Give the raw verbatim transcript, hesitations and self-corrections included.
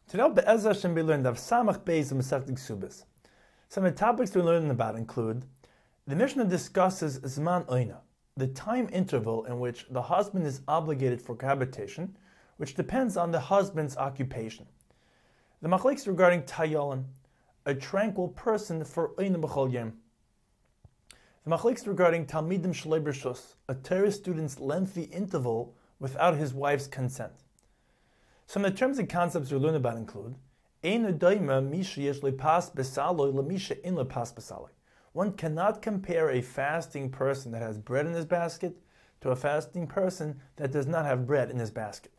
Today, Be'ez Hashem, we learned of Samach Beis and Masechet Ksubos. Some of the topics we're learning about include: the Mishnah discusses Zman Oina, the time interval in which the husband is obligated for cohabitation, which depends on the husband's occupation. The Machlokes regarding Tayalan, a tranquil person for Oina B'chol Yom. The Machlokes regarding Talmidim Shlei B'Rishus, a Torah student's lengthy interval without his wife's consent. Some of the terms and concepts we learn about include: one cannot compare a fasting person that has bread in his basket to a fasting person that does not have bread in his basket.